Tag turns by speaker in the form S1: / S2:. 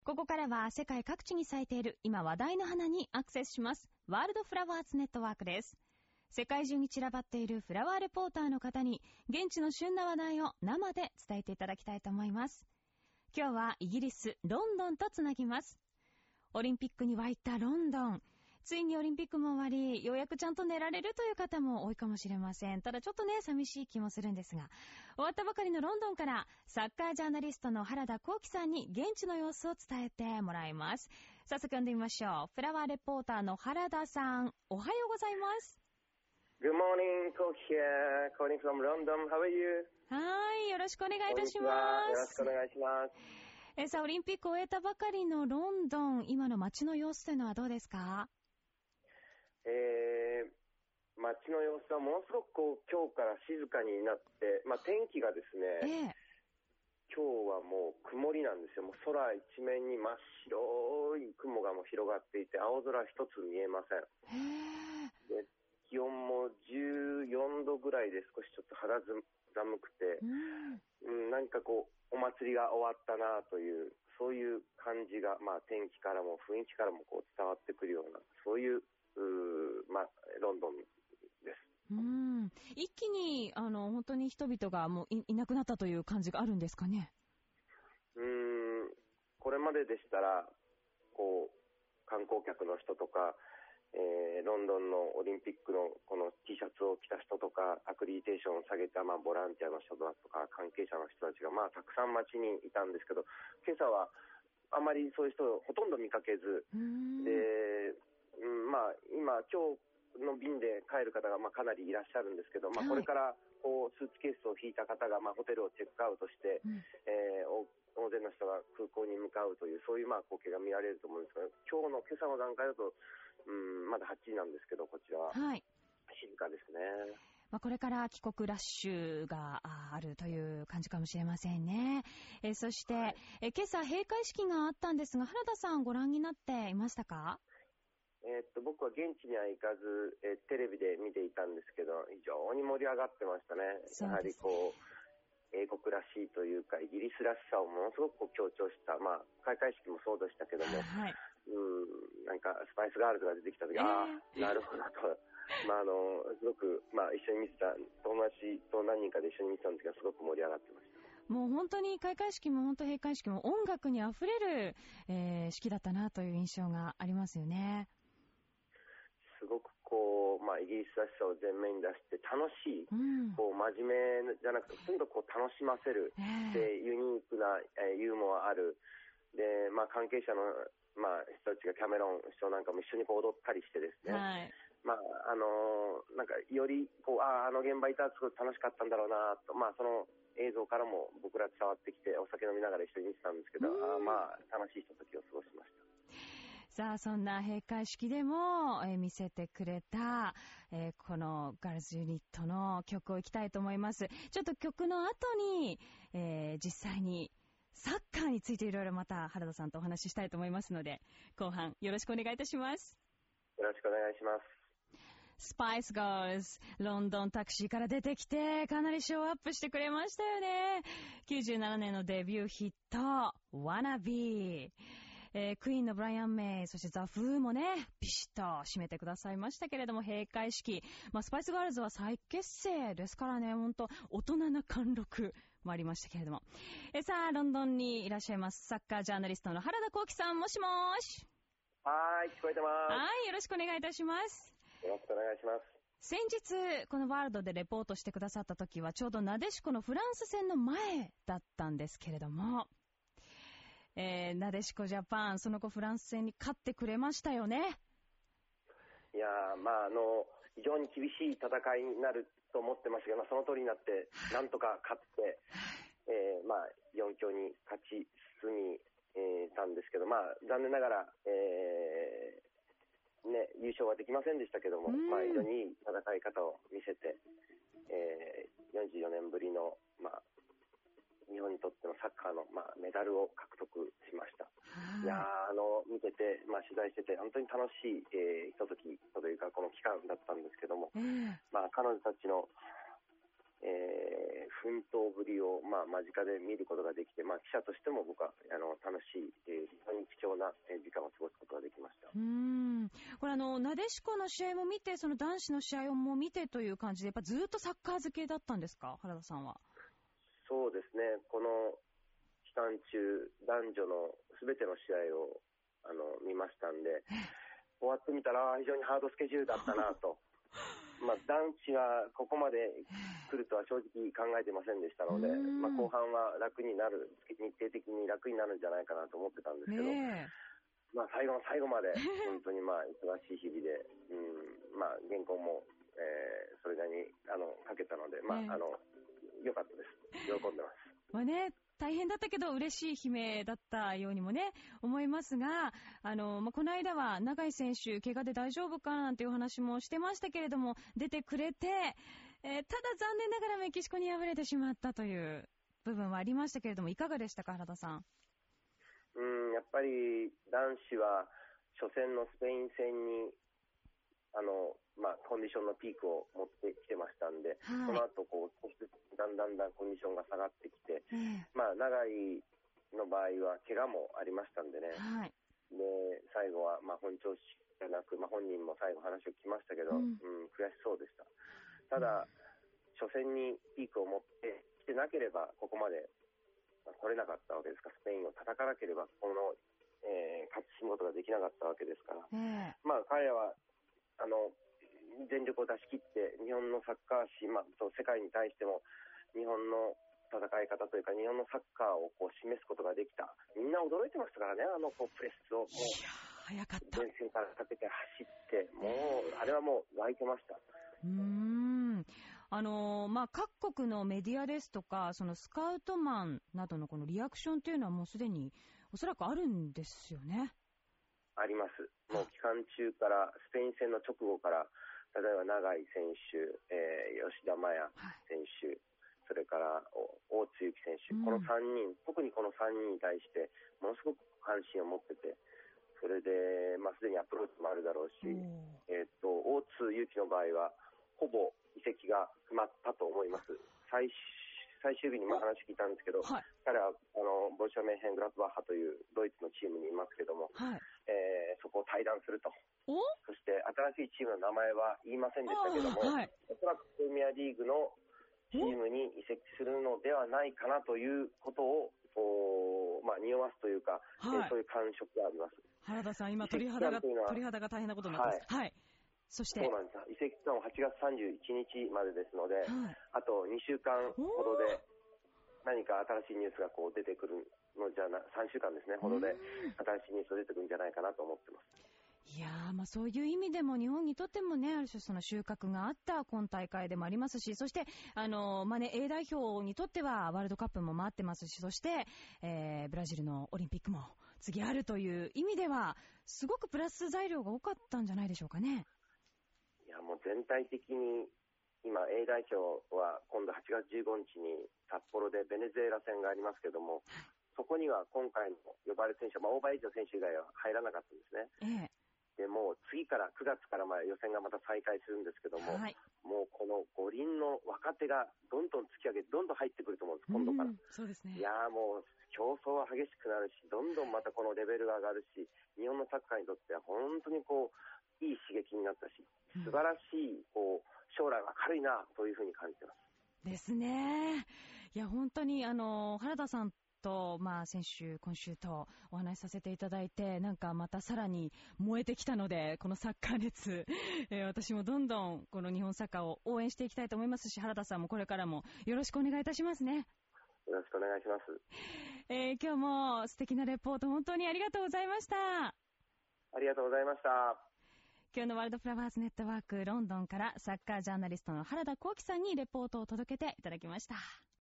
S1: ここからは世界各地に咲いている今話題の花にアクセスします。ワールドフラワーズネットワークです。世界中に散らばっているフラワーレポーターの方に現地の旬な話題を生で伝えていただきたいと思います。今日はイギリスロンドンとつなぎます。オリンピックに沸いたロンドン。ついにオリンピックも終わり、ようやくちゃんと寝られるという方も多いかもしれません。ただちょっとね、寂しい気もするんですが、終わったばかりのロンドンからサッカージャーナリストの原田幸輝さんに現地の様子を伝えてもらいます。早速読んでみましょう。フラワーレポーターの原田さん、おはようございます。
S2: Good morning, Coach here, calling from London. How are you?
S1: はい、よろしくお願いいたします。
S2: よろしくお願いします。
S1: さあ、オリンピックを終えたばかりのロンドン、今の街の様子というのはどうですか？
S2: 街の様子はものすごく今日から静かになって、天気がですね、今日はもう曇りなんですよ。もう空一面に真っ白い雲がもう広がっていて、青空一つ見えません。で、気温も14度ぐらいで少しちょっと肌寒くて、何かこうお祭りが終わったなという、そういう感じが、天気からも雰囲気からもこう伝わってくるような、そういうロンドンです。
S1: 一気に本当に人々がもう いなくなったという感じがあるんですかね。
S2: これまででしたらこう観光客の人とか、ロンドンのオリンピックのこの T シャツを着た人とか、アクリディテーションを下げたボランティアの人だとか関係者の人たちがたくさん街にいたんですけど、今朝はあまりそういう人をほとんど見かけずで、今の便で帰る方がかなりいらっしゃるんですけど、これからこうスーツケースを引いた方がホテルをチェックアウトして、大勢の人が空港に向かうという、そういう光景が見られると思うんですが、今朝の段階だとまだ8時なんですけど、こちらは静かですね。
S1: これから帰国ラッシュがあるという感じかもしれませんね。そして、今朝閉会式があったんですが、原田さんご覧になっていましたか？
S2: 僕は現地には行かず、テレビで見ていたんですけど、非常に盛り上がってましたね。やはりこう英国らしいというかイギリスらしさをものすごく強調した、開会式もそうでしたけども、なんかスパイスガールズが出てきた時、なるほどと、すごく、一緒に見てた友達と何人かで一緒に見てたんですが、すごく盛り上がってました。
S1: もう本当に開会式も閉会式も音楽にあふれる、式だったなという印象がありますよね。
S2: すごくこう、イギリスらしさを前面に出して楽しい、こう真面目じゃなくてとにかくこう楽しませる、でユニークな、ユーモアあるで、関係者の、人たちがキャメロン首相なんかも一緒にこう踊ったりしてですね、なんかよりこう現場いたらすごい楽しかったんだろうなと、その映像からも僕ら伝わってきて、お酒飲みながら一緒に見てたんですけど、楽しいひとときを過ごしました。
S1: さあ、そんな閉会式でも、見せてくれた、このガールズユニットの曲をいきたいと思います。ちょっと曲の後に、実際にサッカーについていろいろまた原田さんとお話ししたいと思いますので、後半よろしくお願いいたします。
S2: よろしくお願いします。
S1: スパイスガールズ、ロンドンタクシーから出てきて、かなりショーアップしてくれましたよね。97年のデビューヒット、Wanna Be。クイーンのブライアン・メイ、そしてザ・フーもね、ビシッと締めてくださいましたけれども、閉会式。スパイスガールズは再結成ですからね、ほんと、大人な貫禄もありましたけれども。さあ、ロンドンにいらっしゃいます、サッカージャーナリストの原田幸輝さん、もしもーし。
S2: はい、聞こえてます。
S1: はい、よろしくお願いいたします。
S2: よろしくお願いします。
S1: 先日、このワールドでレポートしてくださった時は、ちょうどなでしこのフランス戦の前だったんですけれども、なでしこジャパン、その後フランス戦に勝ってくれましたよね。
S2: いや非常に厳しい戦いになると思ってましたけど、その通りになってなんとか勝って、4強に勝ち進み、たんですけど、残念ながら、優勝はできませんでしたけども、非常にいい戦い方を見せて、44年ぶりの、日本にとってのサッカーの、メダルを獲得しました。いや見てて、取材してて本当に楽しい、ひとときというかこの期間だったんですけども、彼女たちの、 奮闘ぶりを、間近で見ることができて、記者としても僕は楽しい、非常に貴重な時間を過ごすことができました。
S1: これなでしこの試合も見て、その男子の試合も見てという感じで、やっぱずっとサッカー漬けだったんですか、原田さんは。
S2: そうですね、この期間中、男女のすべての試合を見ましたんで、終わってみたら非常にハードスケジュールだったなと。男子はここまで来るとは正直考えてませんでしたので、後半は楽になる、日程的に楽になるんじゃないかなと思ってたんですけど、最後の最後まで本当に忙しい日々で、原稿も、それなりにかけたので、良かったです。喜んでます。
S1: 大変だったけど嬉しい悲鳴だったようにもね思いますが、この間は永井選手怪我で大丈夫かなんていう話もしてましたけれども、出てくれて、ただ残念ながらメキシコに敗れてしまったという部分はありましたけれども、いかがでしたか、原田さん。
S2: やっぱり男子は初戦のスペイン戦にコンディションのピークを持ってきてましたんで、その後少しずつだんだんコンディションが下がってきて、長井の場合は怪我もありましたんでね、で最後は本調子じゃなく、本人も最後話を聞きましたけど、悔しそうでした。ただ初戦にピークを持ってきてなければここまで来れなかったわけですから、スペインを叩かなければ勝ち進むことができなかったわけですから、彼らは全力を出し切って日本のサッカー史、世界に対しても日本の戦い方というか日本のサッカーを示すことができた。みんな驚いてましたからね、プレスを
S1: 早かった。
S2: 前線からかけて走って、あれはもう湧いてました。
S1: 各国のメディアですとか、そのスカウトマンなどのこのリアクションというのはもうすでにおそらくあるんですよね。
S2: あります。もう期間中からスペイン戦の直後から、例えば永井選手、吉田麻也選手、それから大津由紀選手、この3人、特にこの3人に対してものすごく関心を持ってて、それですでにアプローチもあるだろうし、大津由紀の場合はほぼ移籍が決まったと思います。最終日に話聞いたんですけど、彼はボルシャメンヘングラッドバッハというドイツのチームにいますけども、そこを退団すると。そして新しいチームの名前は言いませんでしたけども、おそらくプレミアリーグのチームに移籍するのではないかなということを匂わすというか、そういう感触があります。
S1: 原田さん、今鳥肌が大変なことになってます。そして
S2: そうなんです。移籍期間は8月31日までですので、あと2週間ほどで何か新しいニュースが出てくるのじゃな、3週間ですねほどで新しいニュースが出てくるんじゃないかなと思ってます。
S1: いやそういう意味でも日本にとってもね、ある種その収穫があった今大会でもありますし、そしてA 代表にとってはワールドカップも待ってますし、そして、ブラジルのオリンピックも次あるという意味ではすごくプラス材料が多かったんじゃないでしょうかね。
S2: いや、もう全体的に今 A 代表は今度8月15日に札幌でベネズエラ戦がありますけども、そこには今回の呼ばれる選手は、オーバーエイジの選手以外は入らなかったんですね。でもう次から9月から予選がまた再開するんですけども、もうこの五輪の若手がどんどん突き上げてどんどん入ってくると思うんです、今度から。
S1: そうですね。
S2: いやもう競争は激しくなるし、どんどんまたこのレベルが上がるし、日本のサッカーにとっては本当にいい刺激になったし、素晴らしい将来は明るいなというふうに感じてます。
S1: ですね。いや本当に原田さんと先週今週とお話しさせていただいて、なんかまたさらに燃えてきたので、このサッカー熱、私もどんどんこの日本サッカーを応援していきたいと思いますし、原田さんもこれからもよろしくお願いいたしますね。
S2: よろしくお願いします。
S1: 今日も素敵なレポート本当にありがとうございました。
S2: ありがとうございました。
S1: 今日のワールドフラワーズネットワークロンドンからサッカージャーナリストの原田幸輝さんにレポートを届けていただきました。